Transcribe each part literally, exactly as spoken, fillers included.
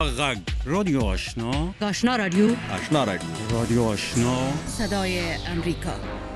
غږ رادیو آشنا آشنا رادیو آشنا رادیو رادیو آشنا صدای امریکا.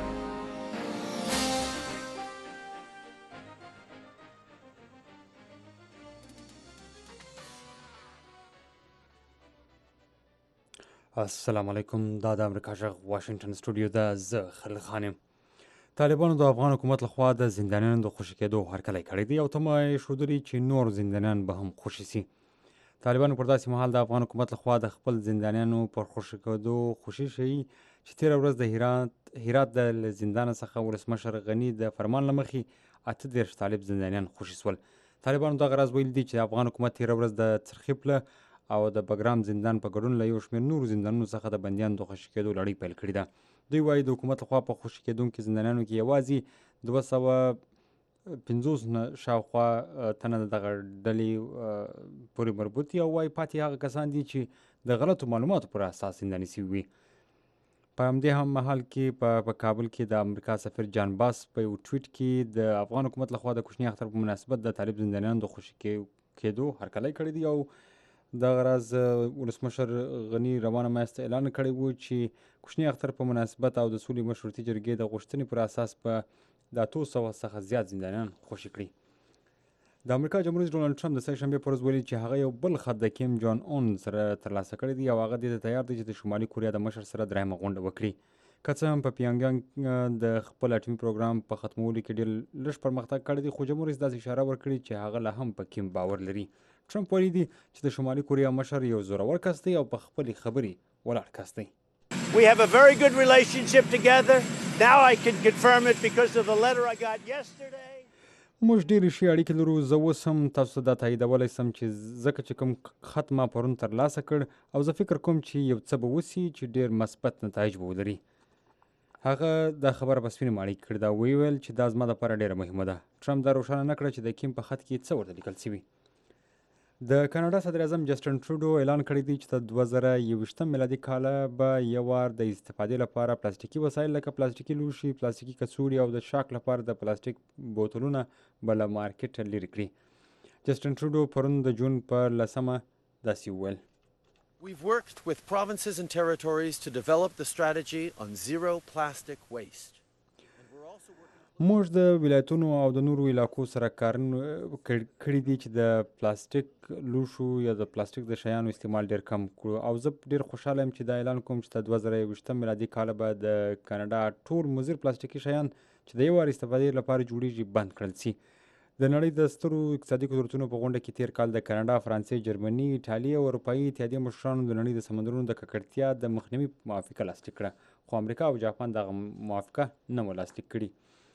السلام علیکم. دا د امریکا غږ واشنگټن سټوډیو ده. زه خلیل خان یم. طالبانو د افغان حکومت لخوا د زندانیانو د خوشي کېدو هرکلی کړی دی او تمه یې ښودلې چې نور زندانیان به هم خوشي سي. طالبانو پر داسې مهال د افغان حکومت لخوا د خپل زندانیانو پر خوشي کېدو خوشي ښیي چې تېره ورځ د هرات هرات د له زندانه څخه ولسمشر غني د فرمان له مخې اته دېرش طالب زندانیان خوشي سول. طالبانو دغه راز ویلي دي چې د افغان حکومت تېره ورځ د څرخي پله او د بګرام زندان په ګډون له یو شمېر نورو زندانونو څخه د بندیانو د خوشي کېدو لړۍ پیل کړې ده. دوی وایي د حکومت لخوا په خوشي کېدونکو زندانیانو کې یوازې دوه سوه پنځوس نه شاوخوا تنه د دغه ډلې پورې مربوط دي او وایي پاتې هغه کسان دي چې د غلطو معلوماتو پر اساس زنداني سوي وي. په همدې هم مهال کې په پا کابل کې د امریکا سفیر جان باس په یو ټویټ کې د افغان حکومت لخوا د کوچني اختر په مناسبت د طالب زندانیانو د خوشي کېدو هرکلی کړی دی او دغه راز ولسمشر غني روانه میاشت اعلان کړی و چې کوچني اختر په مناسبت او د سولې مشروطي جرګې د غوښتنې پر اساس په د اتو سوه څخه زیات زندانیان خوشي کړي. د امریکا جمهور رئیس ډونالډ ټرمپ د سه شنبې په ورځ ویلي چې هغه یو بل خط د کیم جان اون سره ترلاسه کړی دی او هغه دې ته تیار دی چې د شمالي کوریا د مشر سره درېیمه غونډه وکړي. که څه هم په پیانګیانګ د خپل اټومي پروګرام په ختمولو کې ډېر لږ پرمختګ کړی دی، خو جمهور رئیس داسې اشاره ورکړې چې هغه لا هم په کیم باور لري. ټرمپ ویلي دی چې د شمالي کوریا مشر یو زورور کس دی او په خپلې خبرې ولاړ کس دی. We have a very good relationship together. Now I can confirm it because of the letter I got yesterday. موږ ډېرې ښې اړیکې لرو. زه اوس هم تاسو ته دا تاییدولی سم چې ځکه چې کوم خط ما پرون ترلاسه کړ او زه فکر کوم چې یو څه به وسي چې ډېر مثبت نتایج به ولري. هغه دا خبره په سپینې ماڼۍ کې کړې ده او ویل چې دا زما دپاره ډېره مهمه ده. ټرمپ دا روښانه نه کړه چې د کیم په خط کې څه ورته لیکل سوي. د کاناډا صدر اعظم جسټن ټروډو اعلان کړی دی چې د دوه زره یوویشتم میلادي کاله به یو وار د استفادې لپاره پلاستیکي وسایل لکه پلاستیکي لوښي، پلاستیکي کڅوړې او د شاک لپاره د پلاستیک بوتلونه به له مارکېټه لرې کړي. جسټن ټروډو پرون د جون په لسمه داسې وویل. We've worked with provinces and territories to develop the strategy on zero plastic waste. موږ د ولایتونو او د نورو علاقو سره کارونه کړي دي چې د پلاستیک لوښو یا د پلاستیک د شیانو استعمال ډېر کم کړو او زه ډېر خوشحاله یم چې دا اعلان کوم چې د دوه زره یوویشتم میلادي کاله به د کاناډا ټول مضر پلاستیکي شیان چې د یو وار استفادې لپاره جوړیږي بند کړل سي. د نړۍ د سترو اقتصادي قدرتونو په غونډه کې تیر کال د کاناډا، فرانسې، جرمني، ایټالیا او اروپایي اتحادیې مشرانو د نړۍ د سمندرونو د ککړتیا د مخنیوي موافقه لاسلیک کړه، خو امریکا او جاپان دغه موافقه نه وه لاسلیک کړې.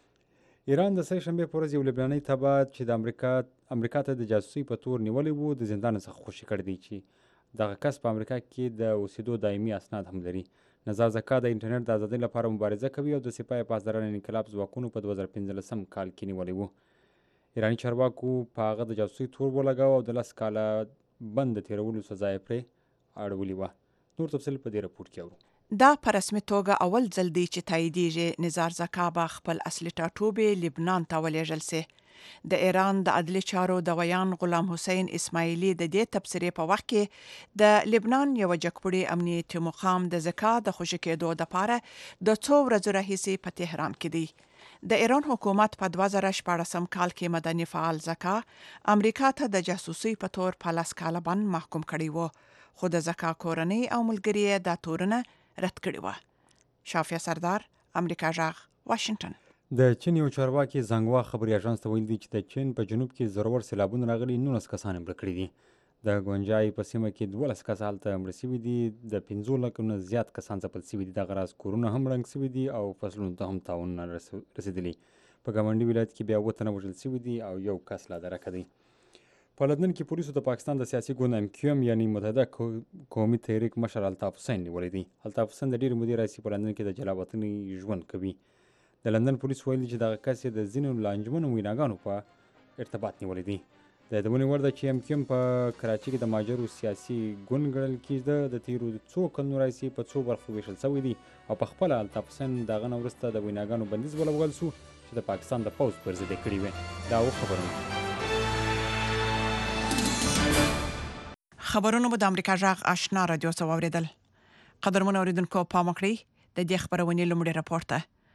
ایران د سه شنبې په ورځ یو لبناني تبعید چې د امریکا امریکا ته د جاسوسۍ په تور نیولی و د زندان څخه خوشي کړی دی چې دغه کس په امریکا کې د اوسېدو دایمي اسناد هم لري. نزار زکا د انټرنیټ د ازادۍ لپاره مبارزه کوي او د سپاه پاسداران انقلاب ځواکونو په دوه زره پنځلسم کال کې نیولی و. ایراني چارواکو په هغه د جاسوسۍ تور ولګاوه او د لس کاله بند د تېرولو سزا یې پرې اړولې وه. نور تفصیل په دې رپورټ کې اورو. دا په رسمي توګه اول ځل دی چې تاییدیږي نزار زکا به خپل اصلي ټاټوبې لبنان ته ولېږل سي. د ایران د عدلي چارو دویان غلام حسین اسماعیلي د دې تبصرې په وخت کې د لبنان یوه جګپوړي امنیتي مقام د زکا د خوشي کېدو دپاره د څو ورځو راهیسې په تهران کې دی. د ایران حکومت په دوه زره شپاړسم کال کې مدني فعال زکا امریکا ته د جاسوسۍ په تور په لس کاله بند محکوم کړی و، خو د زکا کورنۍ او ملګري یې دا تورونه رد کړی و. شافیه سردار، امریکا غږ، واشنګټن. د چین یو چارواکي زانګوا خبري اژانس ته ویلي دي چې د چین په جنوب کې زورور سیلابونه راغلي، نولس کسان یې مړه کړي دي. د ګونجای په سیمه کې دولس کسه هلته مړه سوي دي، د پنځو لکو نه زیات کسان ځپل سوي دي. دغه راز کورونه هم ړنګ سوي دي او فصلونو ته هم تاوانونه رسېدلي. په ګاونډي ولایت کې بیا اووه تنه وژل سوي دي او یو کس لا درکه دی. په لندن کې پولیسو د پاکستان د سیاسي ګوند ام کیو ایم یعنی متحده قومي تحریک مشر الطاف حسین نیولی دی. الطاف حسین د ډېرې مودې راهیسې په لندن کې د جلا وطنۍ ژوند کوي. د لندن پولیس ویلي چې دغه کس یې د ځینو لانجمنو ویناګانو په ارتباط نیولی دی. د یادونې وړ ده چې ام کیو ایم په کراچۍ کې د ماجرو سیاسي ګوند ګڼل کېده. د تېرو څو کلونو راهیسې په څو برخو ویشل شوی دی او په خپله الطاف حسین د هغه نه وروسته د ویناګانو بندیز ولګول سو چې د پاکستان د پوځ پر ضد یې کړي وې. دا و خبرونه. خبرونه مو د امریکا جغ آشنا رادیو څخه اوریدل. قدرمن اوریدونکو پام وکړئ د دې خبرونې لومړی راپورته.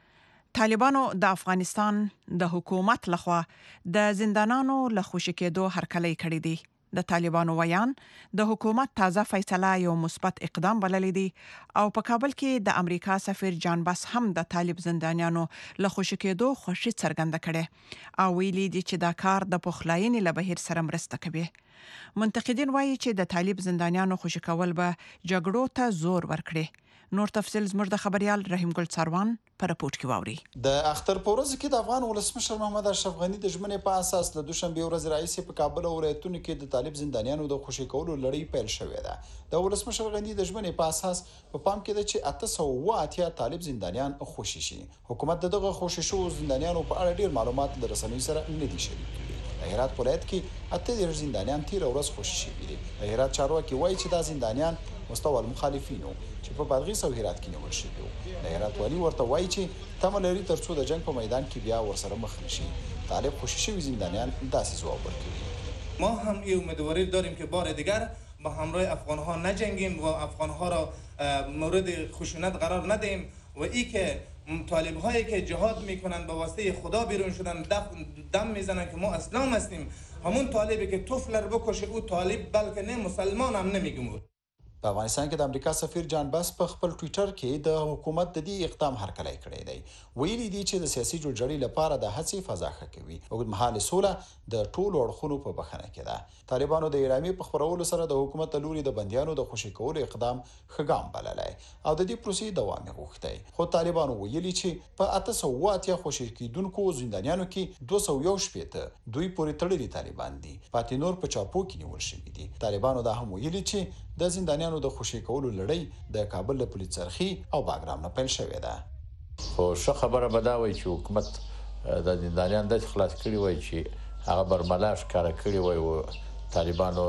طالبانو د افغانستان د حکومت لخوا د زندانانو له خوشي کېدو هرکلی کړی دی. د طالبانو ویان د حکومت تازه فیصله یو مثبت اقدام بللی دی او په کابل کې د امریکا سفیر جان باس هم د طالب زندانیانو له خوشي کېدو خوشي څرګنده کړي او ویلي دي چې دا کار د پخلاینې له بهیر سره مرسته کوي. منتقدین وایي چې د طالب زندانیانو خوشي کول به جګړو ته زور ورکړي. نور تفصیل زموږ د خبريال رحیم ګل څاروان په راپورټ کې واوري. د اختر په ورځ کې د افغان ولسمشر محمد اشرف غنی د ژمنې په اساس د دوشنبه ورځ رئیس په کابل او ولایتونو کې د طالب زندانیانو د خوشي کولو لړۍ پیل شوې ده. د ولسمشر غنی د ژمنې په اساس په پام کې ده چې اته سوه اوه اتیا طالب زندانیان خوشي شي. حکومت دغه خوشي شو زندانیانو په اړه ډیر معلومات د رسنیو سره نه دي شریک کړي. د هرات ولایت کې اته ډیر زندانیان تیر ورځ خوشي شوي دي. د هرات چارواکي وایي چې دا زندانیان مستوى المخالفینو چې په بادغیس او هرات کې نیول شوي وو. د هرات والی ورته وایي چې تمه لري ترڅو د جنگ په میدان کې بیا ورسره مخ نشي. طالب خوشي شوي زندانیان داسې ځواب ورکوي. ما هم این امیدواری داریم که بار دیگر با همراه افغان‌ها نجنگیم و افغان‌ها را مورد خشونت قرار ندهیم و ای که طالب هایی که جهاد میکنن به واسطه خدا بیرون شدن دم میزنن که ما اسلام هستیم، همون طالبی که طفل رو بکشه او طالب بلکه نه مسلمان هم نمیگم. په افغانستان کې د امریکا سفیر جان باس په خپل ټوئیټر کې د حکومت د دې اقدام هرکلی کړی دی. ویلي دي چې د سیاسي جوړجاړي لپاره د هڅې فضا ښه کوي. اوږدمهاله سوله د ټولو اړخونو په بخښنه کې ده. طالبانو د اعلامیې په خپرولو سره د حکومت له لوري د بندیانو د خوشي کولو اقدام ښه ګام بللی او د دې پروسې دوام یې غوښتی. خو طالبانو ویلي چې په اته سوه اوه اتیا خوشي کېدونکو زندانیانو کې دوه سوه یو شپېته دوی پورې تړلي طالبان دي. پاتې نور په چاپو کې نیول شوي دي. طالبانو دا هم ویلي چې د زندانیانو د خوشي کولو لړۍ د کابل له پولیس څرخي او باګرام نه پیل شوې ده. خو ښه خبره به دا وایي چې حکومت د زندانیان داسې خلاص کړي وای چې هغه برملا ښکاره کړي وای او طالبانو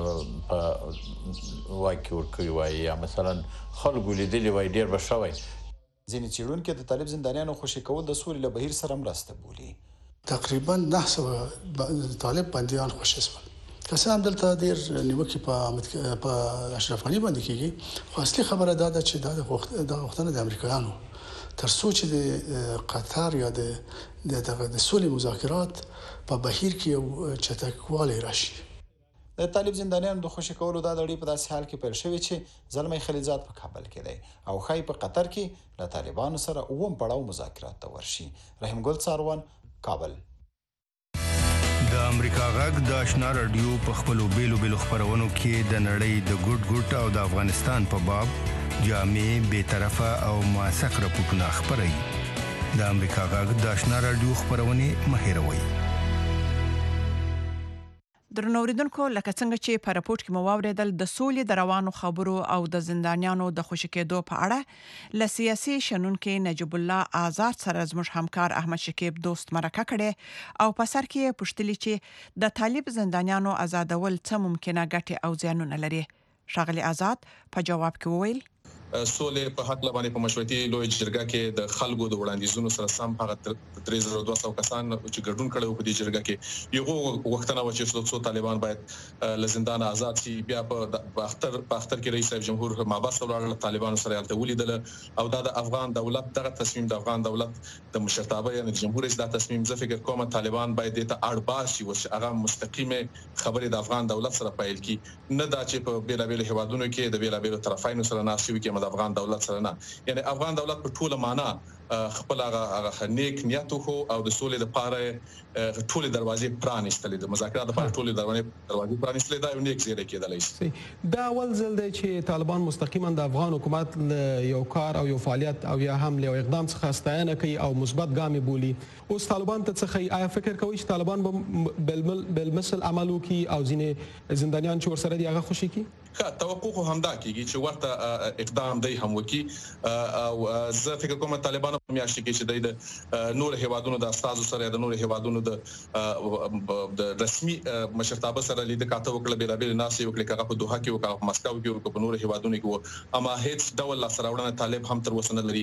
په واک کې ورکړي وای یا مثلا خلکو لیدلي وای ډېر به ښه وای. ځینې څېړونکي د طالب زندانیانو خوشي کول د سولې له بهیر سره مرسته بولي. تقریبا نه سوه طالب بندیان خوشي شول. که هم دلته ډیر نیوکې په په اشرف غنی باندې کېږي، خو اصلي خبره دا ده چې دا د غوښتنه د امریکایانو تر څو چې د قطر یا د د سولې مذاکرات په بهیر کې یو چټکوالی راشي. د طالب زندانیانو د خوشي کولو دا لړۍ په داسې حال کې پیل شوې چې زلمی خلیزات په کابل کې دی او ښایي په قطر کې له طالبانو سره اووم پړاو مذاکرات ته ورشي. رحیم ګل څاروان، کابل. د امریکا غږ د آشنا رادیو په خپلو بیلو بیلو خبرونو کې د نړۍ د ګوټ ګوټ او د افغانستان په باب جامع، بی‌طرفه او موثق راپورټونه خپروي. د امریکا غږ د آشنا رادیو خبرونه مه هېروئ. درنو اوریدونکو، لکه څنګه چې په راپورټ کې مو واورېدل، د سولې د روانو خبرو او د زندانیانو د خوشي کېدو په اړه له سیاسي شنونکي نجیب الله آزاد سره زموږ همکار احمد شکیب دوست مرکه کړې او په سر کې یې پوښتلي چې د طالب زندانیانو آزادول څه ممکنه ګټې او زیانونه لري. ښاغلي آزاد په جواب کې وویل سولې په حق لبانې په مشورتي لوی جرګه کې د خلکو د وړاندیزونو سره سم هغه درې زره دوه سوه کسان چې ګډون کړي په دې جرګه کې یو وختونه و چې څو طالبان باید له زندان آزاد شي. بیا په اختر په اختر کې رئیس جمهور محبس ولاړ طالبانو سره الته ولیدل او دا د افغان دولت دغه تصمیم د افغان دولت د مشرتابه یعنی جمهور رئیس دا تصمیم زه فکر کوم طالبان باید ته اړ باشي او چې هغه مستقیمه خبرې د افغان دولت سره پیل کی، نه دا چې په بیلابیل هوادونو کې د بیلابیل طرفینو سره ناشوي کې د افغان دولت سره نه. یعنی افغان دولت په ټوله معنا خپل هغه نیک نیت خو او د سولې لپاره ټول دروازې پرانیستلې، د مذاکرات لپاره ټول دروازې پرانیستلې، دا یو نیک زیری کېدلی شي. دا اول ځل دی چې طالبان مستقیما د افغان حکومت یو کار او یو فعالیت او یا هم له اقدام څخه ستاینه کوي او مثبت ګام بولي. اوس طالبان ته څه آیا فکر کوي چې طالبان به بالمثل عمل وکړي او ځینې زندانیان چې ورسره دي هغه خوشي کړي؟ ښه توقع خو همدا کېږي چې ورته اقدام دی هم وکړي او زه فکر کوم طالبان په میاشت کې چې د نور هیوادونو د استازو سره د نور هیوادونو د د رسمي مشرتابه سره لیدل کاته وکړه، بیلابیل ناسې وکړي، هغه په دوحه کې وکړه، په مسکو کې وکړه، په نور هیوادونو کې و، اما هیڅ ډول سره وړاندې طالب هم تر اوسه نه لري.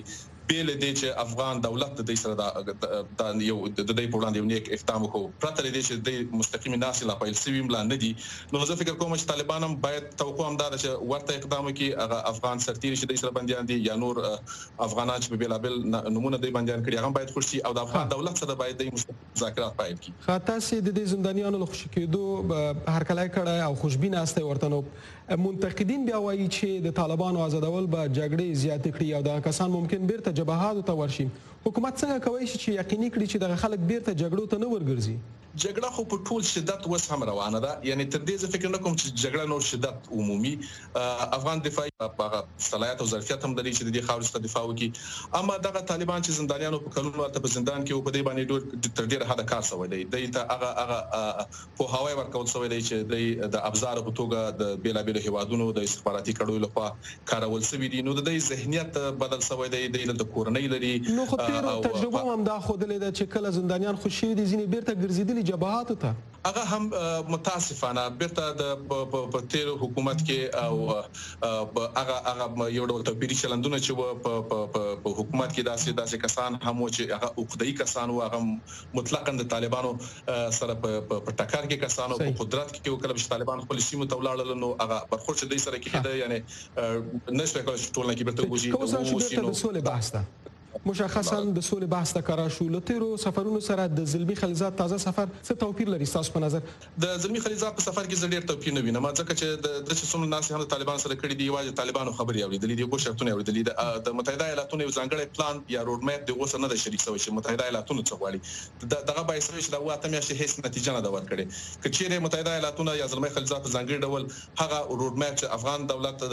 بیل دې چې افغان دولت د دې سره د یو د دې په وړاندې یو نیک اقدام وکړو پرته دې چې د مستقیم ناس لا پیل سوي ملا نه دي نو زه فکر کوم چې طالبان هم باید توقع هم دا چې ورته اقدام وکړي هغه افغان سرتیري چې د سره بنديان دي یا نور افغانان چې په بیلابل نمونه د بنديان کړي هغه باید خوشي او د افغان دولت سره باید د مذاکرات پیل کړي خاطر سي د دې زندانیانو له خوشی کېدو هر کله کړه او خوشبین استه ورته نو منتقدین بیا وایي چې د طالبانو آزادول به جګړې زیات کړي او د کسان ممکن بیرته جبهات ته ورشي حکومت څنګه کوي چې یقیني کړي چې د خلک بیرته جګړو ته نه ورګرځي جګړه خو په ټول شدت وس هم روانه ده یعنی تر دې ځکه فکر نه کوم چې جګړه نور شدت عمومي افغان دفاعي په صلاحیت او ظرفیت هم لري چې د دې خاورې څخه دفاع وکړي اما دغه طالبان چې زندانیانو په کلونو ته په زندان کې او په دې باندې ډېر تر ډېره حد کار شوی دی د ته هغه هغه په هواي ورکول شوی دی چې د ابزار په توګه د بیلابل هیوادونو د استخباراتي کړهو لخوا کارول شوی دي نو د دې ذهنیت بدل شوی دی د کورنۍ لري نو خو تجربه هم دا خودلې ده چې کله زندانیان خوشي دي ځینې بیرته ګرځېدلي جبهات ته هغه هم متاسفانه بیرته د په تیر حکومت کې او هغه هغه یو ډول توپیری چلندونه چې په حکومت کې داسې داسې کسان هم چې هغه عقدایي کسان او هغه مطلقاً د طالبانو سره په ټکر کې کسانو په قدرت کې او کله چې طالبان خپل سیمو ته ولاړل نو هغه برخورد دې سره کېده یعنی نشو کولای چې ټولنه کې بیرته وځي نو سولې بحث ده مشخصا د سولې بحث ته کارا شو لتیرو سفرونو سره د زلمی خلیزات تازه سفر څه توپیر لري تاسو په نظر د زلمی خلیزات په سفر کې ډېر توپیر نه وینم ځکه چې د د څومره ناس هم طالبان سره کړي دی واجب طالبانو خبري اوریدلې دي ګو شرطونه اوریدلې د متحده ایالاتونو یو ځانګړی پلان یا روډ میپ د اوس نه د شریک شوی چې متحده ایالاتونو څخه غواړي دغه به چې دا واته میاشتې هیڅ نتیجه نه دا ورکړي کچېره متحده ایالاتونو یا زلمی خلیزات په ځانګړي ډول هغه روډ میپ چې افغان دولت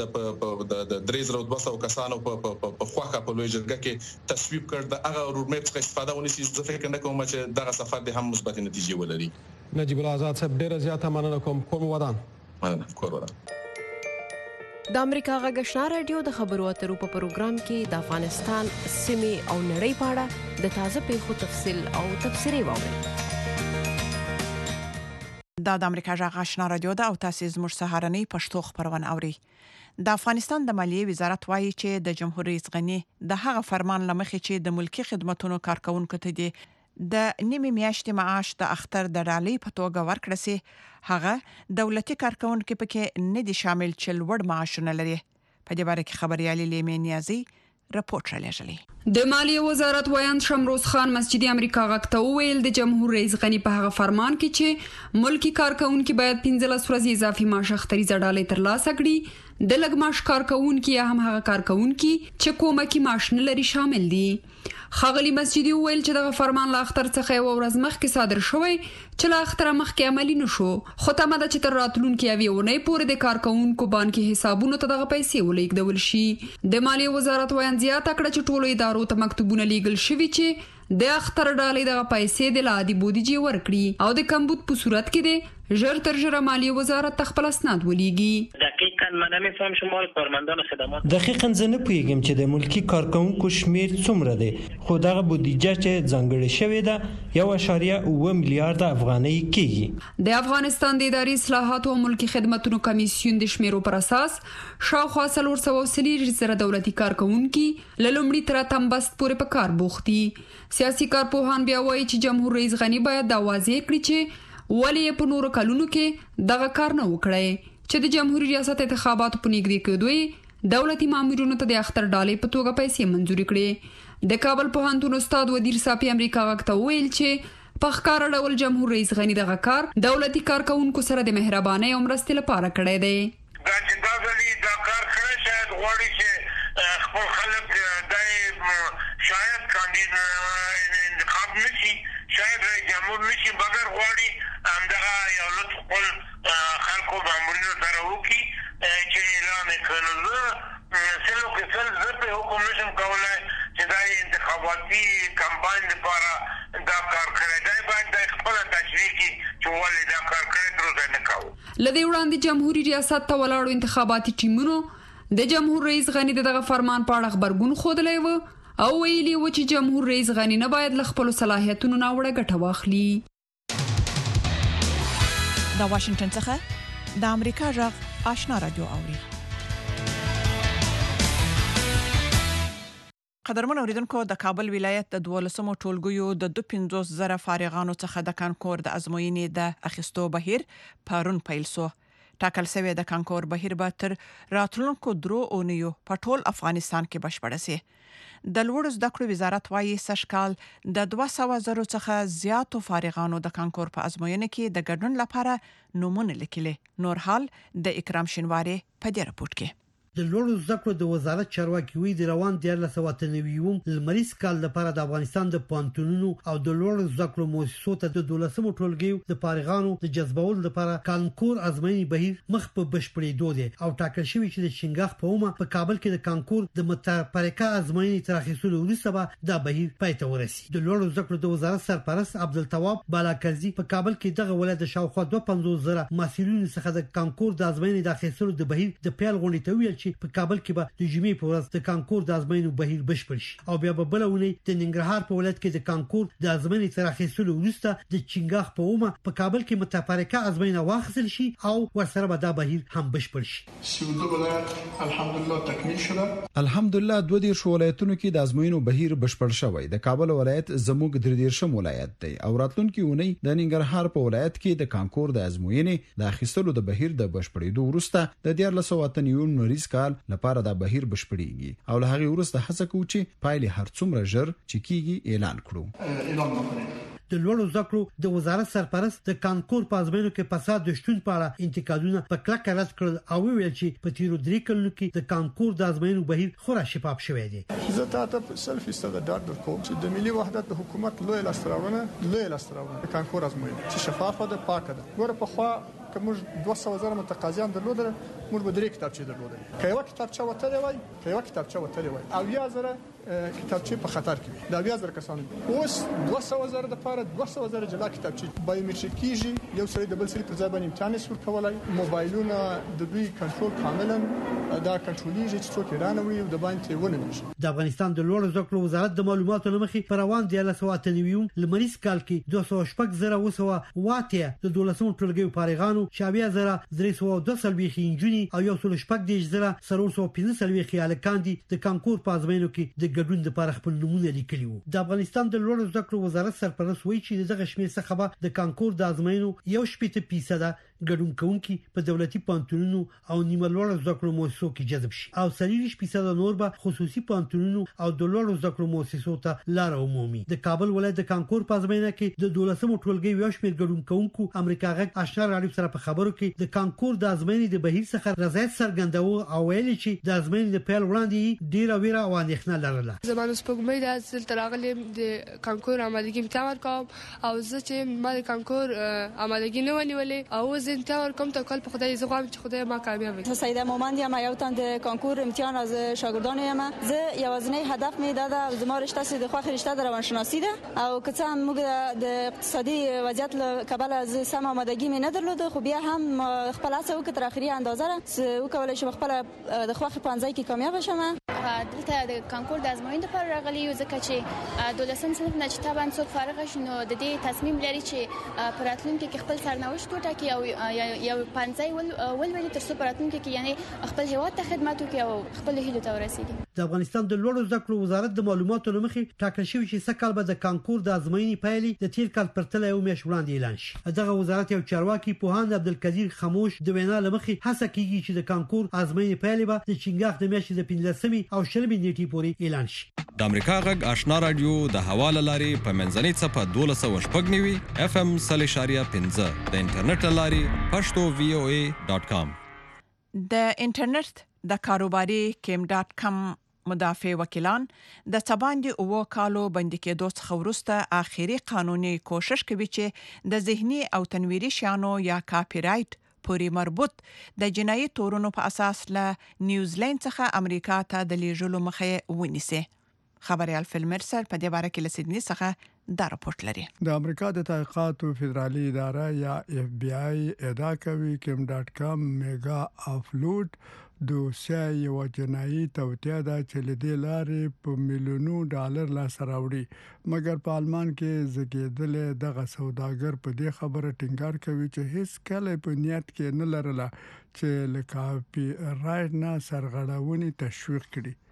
د درې زره دوه سوه کسانو په خواخه په لوی جرګه کې تصویب کړ هغه روډ میپ څخه استفاده ونیسي زه فکر نه کوم چې دغه سفر د هم مثبت نتیجې ولري نجیب الله آزاد صاحب ډیره زیاته مننه کوم کوم ودان مننه کور ودان د امریکا غږ آشنا رادیو د خبرو اترو په پروګرام کې د افغانستان سیمې او نړۍ په اړه د تازه پیښو تفصیل او تبصرې واورئ دا د امریکا غږ آشنا رادیو د او تاسو زموږ سهارنۍ پښتو خبرونه اوري د افغانستان د مالیې وزارت وایي چې د جمهور رئیس غنی د هغه فرمان لمخې چې د ملکی خدماتو کارکونکو ته دي د نیمه میاشتې معاش د اختر د ډالۍ په توګه ورکړل سي هغه دولتي کارکونکو پکې نه دي شامل چې لوړ معاشونه لري په دې باره کې خبريالي لیمه نیازي رپورټ را لېږلی د مالیې وزارت وایند شمروز خان مسجدي امریکا غږ ته وویل د جمهور رئیس غنی په هغه فرمان کې چې ملکی کارکونکو باید پنځلس ورځې اضافي معاش اختریزه ډالۍ ترلاسه کړي د لګ معاش کارکونکو یا هم هغه کارکونکو چې کومکی معاش نه لري شامل دي خغلی مسجدي ویل چې دغه فرمان لا اختر څخه یو ورځ مخکې صادر شوی چې لا اختر مخکې عملی نشو خو تمه ده چې تر راتلونکي اوونۍ پورې د کارکونکو بانکي حسابونو ته دغه پیسې ولېږدول شي د مالیې وزارت وایي زیاته کړه چې ټولو ادارو ته مکتوبونه لیږل شوي چې د اختر ډالۍ دغه پیسې د لادي بودیجې ورکړي او د کمبود په صورت کې د ژر تر ژره مالیې وزارت خپل اسناد ولېږي دقیقاً من نمیفهم شما کارمندان خدمات دقیقاً زه نه پوهیږم چې د ملکی کارکونکو شمیر څومره دی خو دغه بودیجه چې ځانګړې شوې ده یو اعشاریه اوه میلیارډ افغانۍ کېږي د افغانستان د اداري اصلاحاتو او ملکی خدماتو کمیسیون د شمیرو پر اساس شاوخوا څلور سوه څلور زره دولتي کارکونکو له لومړي تر اتم بست پورې په کار بوخت دي سیاسي کارپوهان بیا وایي چې جمهور رئیس غنی باید دا واضح کړي چې ولې په نورو کلونو کې دغه کار نه وکړي چې د جمهوریت ریاست انتخاباتو په نږدې کېدو دولتي مامورینو ته د اختر ډالۍ په توګه پیسې منځوري کړې د کابل پوهنتون استاد ودیر صافي امریکا غږ ته ویل چې په ښکاره ډول جمهور رئیس غنی دغه کار دولتي کارکونکو سره د مهربانۍ او مرستې لپاره کړی دی دا چې دا غلي دا کار کړی شاید غواړي چې خپل خلک دای شاید کاندید انتخاب نشي شاید رئیس جمهور نشي بغیر غواړي همدغه یو لږ خپل خلکو مامورینو سره وکړي چې اعلان یې کړی زه سلو کې سل زه پرې حکم نشم کولی چې دا انتخاباتي کمپاین لپاره دا کار کړی دی باید دا خپله تشریح کړي چې ولې دا کار کړی تر اوسه نه کوو له دې وړاندې جمهوري ریاست ته ولاړو انتخاباتي ټیمونو د جمهور رئیس غنی دغه فرمان په اړه خبرګون ښودلی و او ویلي و چې جمهور رئیس غنی نه باید له خپلو صلاحیتونو ناوړه ګټه واخلي د واشنگټن څخه د امریکا غږ آشنا رادیو اوري قدرمن اوریدونکو د کابل ولایت د دولسمو ټولګیو د دوه پنځوس زره فارغانو څخه د کانکور د ازموینې د اخیستو بهیر پرون پیل سو. ټاکل شوی د کانکور بهیر به تر راتلونکو درو اونیو په ټول افغانستان کې بشپړ شي. د لوړو زده کړو وزارت وايي سشکال د دوه سوه زره څخه زیاتو فارغانو د کانکور په ازموینه کې د ګډون لپاره نومونه لیکلي. نور حال د اکرام شینواری په دې رپورت کې. د لوړو زده کړو د وزارت چارواکي وی د روان دیارلس سوه اته نوي لمریز کال لپاره د افغانستان د پانتونونو او د لوړو زده کړو مؤسسو ته د دولسمو ټولګیو د فارغانو د جذبولو لپاره کانکور ازموینې بهیر مخ په بشپړېدو دی او ټاکل شوی چې د شینګاخ په اومه په کابل کې د کانکور د متفرقه ازموینې تر اخیستلو وروسته به دا بهیر پای ته ورسي. د لوړو زده کړو د وزارت سرپرست عبدالتواب بالاکرزي په کابل کې دغه ولایت د شاوخوا دوه پنځوس زره مسؤلینو څخه د کانکور د ازموینې د اخیستلو د بهیر د پیل غونډې ته ویل چې په کابل کې به د جمعې په ورځ د کانکور د ازموینې بهیر بشپړ شي او بیا به بلونه د ننګرهار په ولایت کې د کانکور د ازموینې تر اخیستلو وروسته د چنګاخ په اومه په کابل کې متفرقه ازموینه واخیستل شي او ورسره به دا بهیر هم بشپړ شي. سیودو ولایت الحمدلله تکمیل شوه. الحمدلله دوه دېرش ولایتونو کې د ازموینو بهیر بشپړ شوی. د کابل ولایت زموږ درې دېرشم ولایت دی او راتلونکي اونۍ د ننګرهار په ولایت کې د کانکور د ازموینې د اخیستلو د بهیر د بشپړېدو وروسته د دیارلس سوه اته نوي مریض کال لپاره د بهیر بشپړېږي او له هغه وروسته هڅه کوو چې پایلې هر څومره ژر چې کیږي اعلان کړو. اعلان وکړو. د لوړو زده کړو د وزارت سرپرست د کانکور په ازموینو کې فساد د شتون په اړه انتقادونه په کلکه رد کړل او ویل چې په تیرو درې کلونو کې د کانکور د ازموینو بهیر خورا شفاف شوی دی. زه تاسو په سلف ایستاده ډاډ درکوم چې د ملي وحدت د حکومت لوی لاستراونه لوی لاستراونه د کانکور ازموینه چې شفافه ده پاکه ده. ګوره په خوا که موږ دوه سوه زره متقاضیان درلودل موږ به درې کتابچې درلودل. که یو کتابچه وتلې وای که یو کتابچه وتلې وای او یا زره کتابچې په خطر کې وي دا بیا زر کسان اوس دوه سوه زره د لپاره دوه سوه زره جلا کتابچې بایومټریک کیږي. یو سړی د بل سړي پر ځای باندې امتحان یې ورکولای. موبایلونه د دوی کنټرول کاملا دا کنټرولېږي چې څوک یې رانوي او د باندې ونه نشي. د افغانستان د لوړو زده کړو وزارت د معلوماتو لمخې پر روان دی له سوه اته نوي لمریز کال کې دوه سوه شپږ زره اوه سوه واته د دولسمو ټولګیو فارغانو شاویا زره درې سوه دوه څلوېښت نجونې او یو سل شپږ دېرش زره څلور سوه پنځه څلوېښت هلکان دي د کانکور په ازموینو کې د ګډون لپاره خپل نمونه لیکلي وو. د افغانستان د لوړو زده کړو وزارت سرپرست وایي چې دغه شمېر څخه به د کانکور د ازموینو یو شپېته فیصده ګډون کوونکي په دولتي پانتونونو او نیمه لوړو زده کړو مؤسسو کې جذب شي او څلوېښت فیصده نور به خصوصي پانتونونو او د لوړو زده کړو مؤسسو ته لار عمومي. د کابل ولایت د کانکور په ازموینه کې د دولسمو ټولګیو یو شمېر ګډون کوونکو امریکا غږ آشنا راډیو سره په خبرو کې د کانکور د ازموینې د بهیر څخه رضایت څرګنداوه او ویلي چې د ازموینې د پیل وړاندې ډیره ویره او اندېښنه لرله. زمانه سپوږمۍ د اصل تراغلم د کانکور آمادګي امتحان کوم او زه چې ما د کانکور آمادګي نه ونیولې او زه امتحان کوم کل په خدای زغم چې خدای ما کامیاب کړي. سیده مومند یم یو تن د کانکور امتحان از شاګردان یم. زه یوازینی هدف می داده زما رشته سي د خوخه رشته د روانشناسی ده او که څه هم موږ د اقتصادي وضعیت له کبل از سم آمادګي می نه درلوده خو بیا هم خپل هڅه وکړه تر اخري اندازه وکولای شم خپل د خوخه پنځای کې کامیاب شم. دلته د کانکور د ازموینې لپاره راغلی یو ځکه چې دولسم صنف نه چې طبعا څوک فارغ شي نو د دې تصمیم لري چې په راتلونکي کې خپل سرنوشت وټاکي او یو پنځای ولولي تر څو په راتلونکي کې یعنی خپل هیواد ته خدمت وکړي او خپل هیلو ته ورسیږي. د افغانستان د لوړو زده کړو وزارت د معلوماتو لمخې ټاکل شوی چې سکهال به د کانکور د ازموینې پایلې د تیر کال پرتله یو میاشت وړاندې اعلان شي. دغه وزارت یو چارواکي پوهاند عبدالقدیر خموش د وینا لمخې هڅه کوي چې د کانکور ازموینې پایلې به د چنګاخ د میاشتې د پنځلسمې او شلمې نیټې پورې اعلان شي. د امریکا غږ آشنا رادیو د حواله لاري په منځنۍ صفه دولس سوه شپږ نوي اف ام صفر اشاریه پنځه د انټرنیټ لاري پښتو وی او ای ډاټ کام. د انټرنیټ د کاروباري کیم ډاټ کام مدافع وکیلان د سباندې اوو کالو بندي کېدو څخه وروسته آخري قانوني کوشش کوي چې د ذهني او تنویري شیانو یا کاپی رائټ پورې مربوط د جنایي تورونو په اساس له نیوزیلند څخه امریکا ته د لیږلو مخه ونیسي. خبريال فلمرسر په دې باره کې له سیدنی څخه دا راپورټ لري. د امریکا د تحقیقاتو فدرالي اداره یا اف بی آی ادعا کوي کیم ډاټ کام میگا افلوډ دوسیه یو جنایي توطئه ده چې لدې لارې په میلیونو ډالر لا سراوړي مګر په آلمان کې زګیدل دغه سوداګر په دې خبره ټینګار کوي چې هیڅ کله په نیت کې نه لرله چې لکه کاپی رائټ نه سرغړاونې تشویق کړي.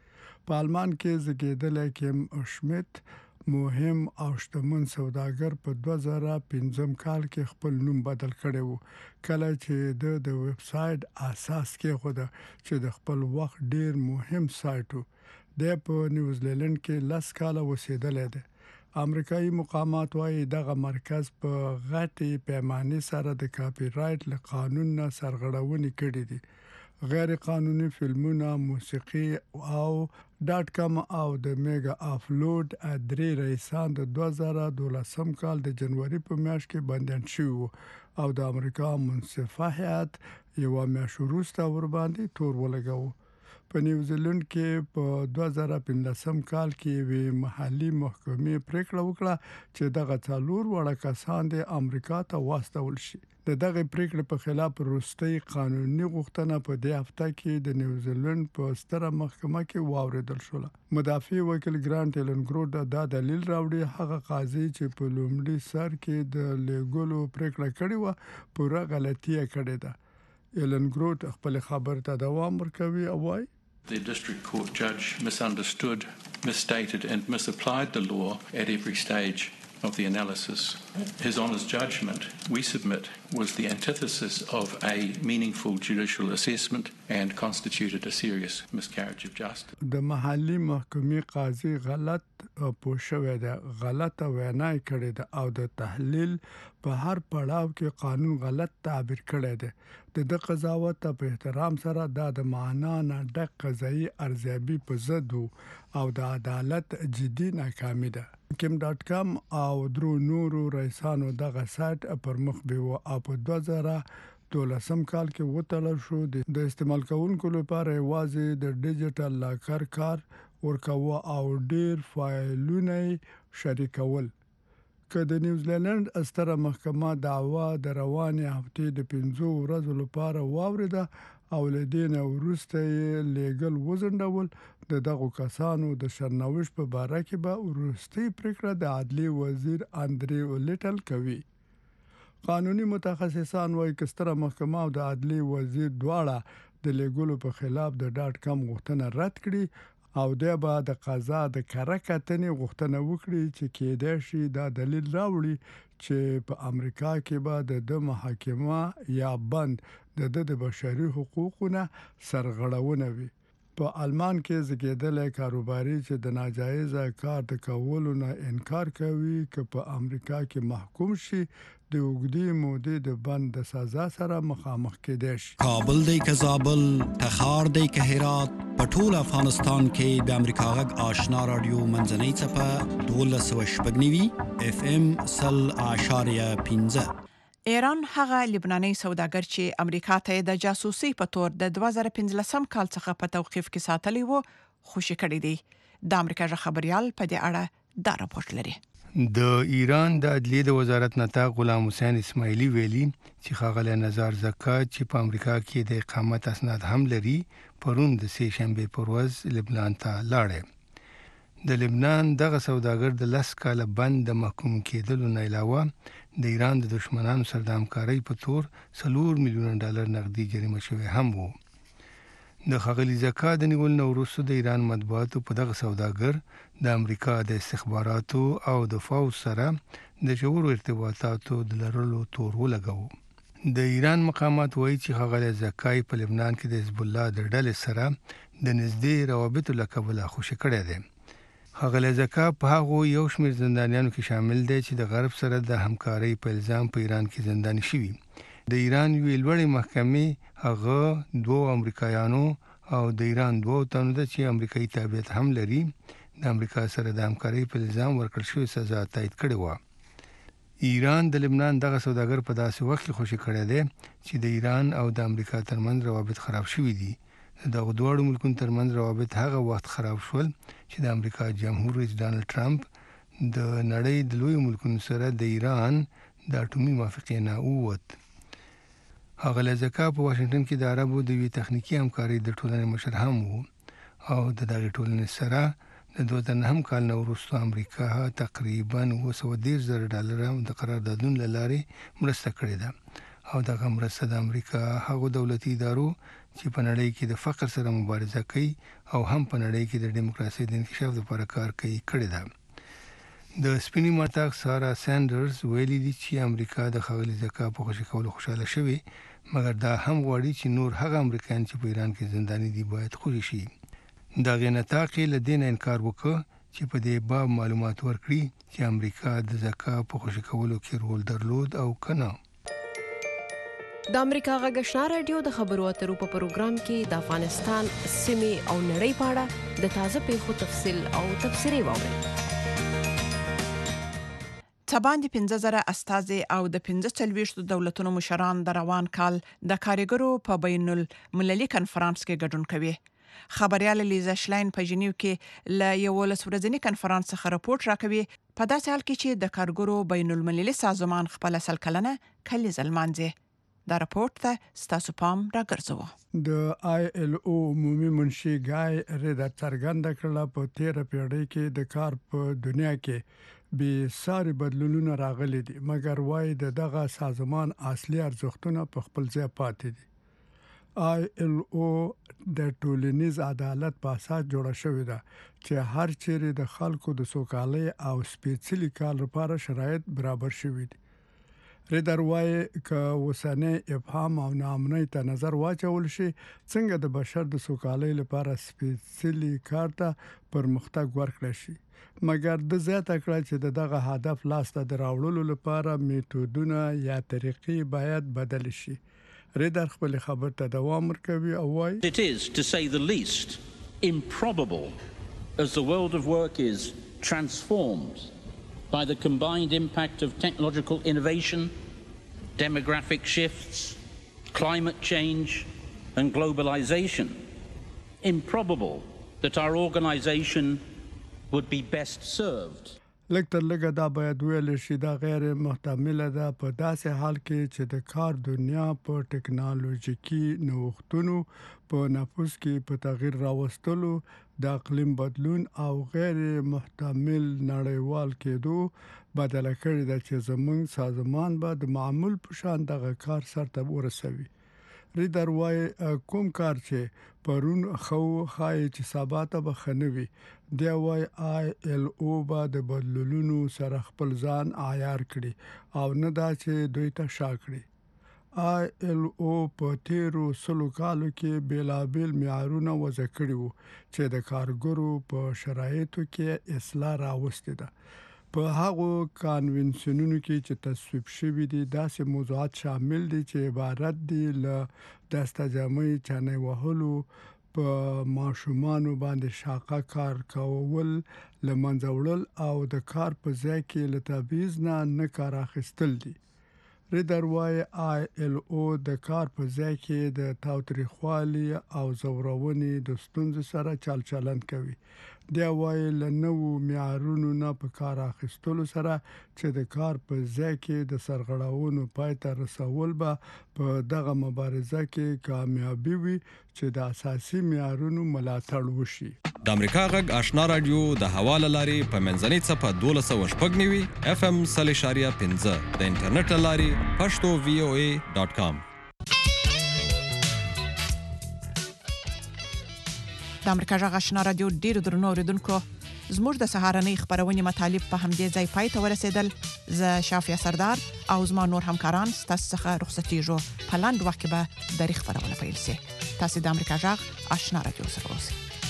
په آلمان کې زیږیدلی کیم شمیت مهم او شتمن سوداګر په دوه زره پنځم کال کې خپل نوم بدل کړی وو کله چې د د ویب سټ اساس کې خو د چې د خپل وخت ډیر مهم سایت وو د په نیوزیلند کې لاس کاله وسیدلې ده امریکایي مقامات وايي دغه مرکز په غټي پیمانه سره د کاپی رائټ له قانون نه سرغړونې کړې دي غیر قانوني فلمونه موسیقي او ډاټ کام او د میگا افلود درې رئیسان د دوه زره دولسم کال د جنوري په میاشت کې بندیان شوي او د امریکا منصفه هیئت یو میاشت وروسته ور باندې تور ولګاوه په نیوزیلند کې په دوه زره پنځم کال کې وی محلي محکمې پریکړه وکړه چې دغه څلور وړه کسان د امریکا ته واستول شي د دغه پریکړې په خلاف روستي قانوني غوښتنه په دې هفته کې د نیوزیلند په ستره محکمه کې واوریدل شوه مدافع وکیل ګرانټ ایلنګروډ دا دلیل راوړي هغه قاضي چې په لومړي سر کې د لیګلو پریکړه کړې و پوره غلطي کړې ده ایلنګروډ خپل خبر ته دوام ورکوي او وايي The district court judge misunderstood, misstated and misapplied the law at every stage of the analysis. His Honour's judgment, we submit, was the antithesis of a meaningful judicial assessment and constituted a serious miscarriage of justice. د محلي محکمې قاضي غلط پوښوي ده غلطه وینا کړې ده او د تحلیل په هر پړاو کې قانون غلط تعبیر کړی دی د د قضاوت په احترام سره دا د معنا نه د قضایي ارزیابي په ضد او د عدالت جدي ناکامي ده کیم ډاټ کام او درو نورو رئیسانو دغه سایت پر مخ به او په دوه زره دولسم کال کې وټل شو د استعمال کوونکو لپاره واځي د ډیجیټل لاکر کار ورکوه او ډیر فایلونه شریکول که د نیوزیلند ستره محکمه دعوا د روانې هفتې د پنځو ورځو لپاره واوریده او لدین ورسته لیګل وزندول د دغه کسانو د شرنوش په باره کې به ورستي پریکړه د عدلي وزیر اندریو لیټل کوي قانوني متخصصان وايي چې ستره محکمه او د عدلي وزیر دواړه د لیګلو په خلاف د ډاټ کام غوښتنه رد کړي او د با د قضا د کرکټنې غوښتنه وکړي چې کېدای شي دا دلیل راوړي چې په امریکا کې به د محاکمه یا بند د د بشري حقوقونه سرغړونه وي په آلمان کې زیږیدل کاروباري چې د ناجایز کار د کولو نه انکار کوي چې په امریکا کې محکوم شي د وګړي مودې د بند د سزا سره مخامخ کېدای شي کابل دی که زابل تخار دی که هرات په ټول افغانستان کې د امریکا غږ آشنا رادیو منځنۍ چپه دولس سوه شپږ نوي اف ام سل اشاریه پنځه ایران هغه لبناني سوداګر چې امریکا ته د جاسوسي په تور د دوه زره پنځلسم کال څخه په توقيف کې ساتلی وو خوشی کړی دی د امریکا ژغ خبريال په دې اړه دا راپورټ لري د ایران د عدلیې د وزارت نتا غلام حسین اسماعیلی ویلي چې ښاغلی نزار زکات چې په امریکا کې د اقامت اسناد هم لري پرون د سه شنبه پر ورځ لبنان ته لاړ د لبنان دغه سوداګر د لاس کاله بند د محکوم کېدلو نه علاوه د ایران د دشمنانو سره د همکارۍ په تور څلور میلیون ډالر نقدي جریمه شوی هم وو د ښاغلي زکات د نیول نو وروسته د ایران مطبوعاتو په دغه سوداګر د امریکا د استخباراتو او د فوج سره د ژورو ارتباطاتو د لرلو تور ولګاو د ایران مقامات وایي چې ښاغلي زکات په لبنان کې د حزب الله د ډلې سره د نږدې روابطو له کبله خوشی کړی دی ښاغلي زکات په هغه یو شمېر زندانیانو کې شامل دی چې د غرب سره د همکارۍ په الزام په ایران کې زنداني شوي د ایران یوې لوړې محکمې هغه دوه امریکایانو او د ایران دوه تنو د چې امریکایي تابعیت هم لري د امریکا سره د همکارۍ په الزام ورکړل شوی سزا تایید کړې و ایران د لبنان دغه سوداګر په داسې وخت کې خوشی کړی دی چې د ایران او د امریکا ترمنځ روابط خراب شوي دي دغه دوه ملکونو ترمنځ روابط هغه وخت خراب شول چې د امریکا جمهور رئیس ډانلډ ټرمپ د نړۍ د لوی ملکونو سره د ایران د اټومي موافقې نه ووت هغه لزکا په واشنگټن کې د عربو د وی تخنیکی همکارۍ د ټولنې مشر هم وو او د دغه ټولنې سره د دوه نهم کال نو وروسته امریکا تقریبا اوه سوه دېرش زره ډالر د قراردادونو لارې مرسته کړې ده او دغه مرسته د امریکا هغو دولتي ادارو چې په نړۍ کې د فقر سره مبارزه کوي او هم په نړۍ کې د دیموکراسي د انکشاف لپاره کار کوي کړی ده. د سپینی ماتاک سارا سانډرز ویلي دي چې امریکا د خغلی زکا په خوشی کولو خوشاله شوی، مګر دا هم غواړي چې نور هغه امریکایان چې په ایران کې زنداني دي باید خوشي شي. دا غنټاق له دین انکار وکړ چې په دې باب معلومات ورکړي چې امریکا د زکا په خوشی کولو کې رول درلود او کنه. د امریکا غږ آشنا رادیو د خبرو اترو په پروګرام کې د افغانستان سیمې او نړۍ په اړه د تازه پیښو تفصیل او تبصرې واورئ. تباندې پنځه زره استازي او د پنځه څلوېښتو دولتونو مشران د روان کال د کارګرو په بین المللي کنفرانس کې ګډون کوي. خبريال لیزا شلاین په جنیو کې ل یولس ورځنی کنفرانس څخه راپورټ راکوي په داسې حال کې چې د کارګرو بین المللي سازمان خپل سل کلنه کلی زلمانځي. دا راپورټ ته ستاسو پام راګرځوه. د آی ایل او عمومي منشي ګای ردا څرګنده کړه په تیره پیړۍ کې د کار په دنیا کې به ساري بدلونونه راغلي دي، مګر وايي د دغه سازمان اصلي ارزښتونه په خپل ځای پاتې دي. آی ایل او د ټولنیز عدالت په اساس جوړه شوې ده چې هر چیرې د خلکو د سوکالۍ او سپېڅلي کار لپاره شرایط برابر شوي دي. ریډر وایي ک وسنه ابهام او ناامنۍ ته نظر واچول شي څنګه د بشر د سوکالۍ لپاره سپېڅلي کار ته پرمختګ ورکړي شي، مګر د زیاته کړه چې دغه هدف لاسته دراوړلو لپاره میتودونه یا طریقې باید بدل شي. ریډر خپل خبر ته دوام ورکوي او وایي It is to say the least improbable as the world of work is transformed by the combined impact of technological innovation, demographic shifts, climate change and globalization. Improbable that our organization would be best served. لکتر لګه دا باید ویل شي دا غیر محتمل ده په داسې حال کې چې د کار دنیا په ټکنالوژیکي نوښتونو په نفوس کې په تغییر راوستلو، د اقلیم بدلون او غیر محتمل نړیوال کېدو بدله کړې ده چې زموږ سازمان به د معمول په شان دغه کار سرته ورسوي. ریډر وایي کوم کار چې پرون خو خای چې سبا ته بخنوي دی وای آی ایل او با د بدلونونو سره خپل ځان عیار کړي او نه دا چې دوی ته شاکړي. آی ایل او په تیرو سلو کالو کې بیلابل معیارونه وضع کړي وو چې د کارګرو په شرایطو کې اصلاح راوستي ده. په هغو کانونسیونونو کې چې تصویب شوي دي داسې موضوعات شامل دي چې عبارت دي له دستجامۍ چانه وهلو، په ماشومانو باندې شاقه کار کول، لمنځه وړل او د کار په ځای کې له تبعیض نه نه کار اخیستل دي. ریډر وایي آی ایل او د کار په ځای کې د تاوتریخوالي او زورونې د ستونزو سره چال چلند کوي. دی وایي له نوو معیارونو نه په کار اخیستلو سره چې د کار په ځای کې د سرغړاونو پای ته رسول به په دغه مبارزه کې کامیابي وي چې د اساسي معیارونو ملاتړ وشي. د امریکا غږ آشنا رادیو د حواله لاري په منځنۍ صفه دولس سوه شپږ نوي اف ام صلی اشاریه پنځه د انټرنیټ لاري پښتو وی او ای ډاټ کام. د امریکا غږ آشنا رادیو ډیر درنو اوریدونکو، زموږ د سهارنۍ خبرونې مطالب په همدې ځای پای ته ورسېدل. زه شافیا سردار او زما نور همکاران ستاسو څخه رخصتېږو. په لاندې وخت کې به د خبرونه پیل شي. تاسو د امریکا غږ آشنا رادیو سره اوسئ.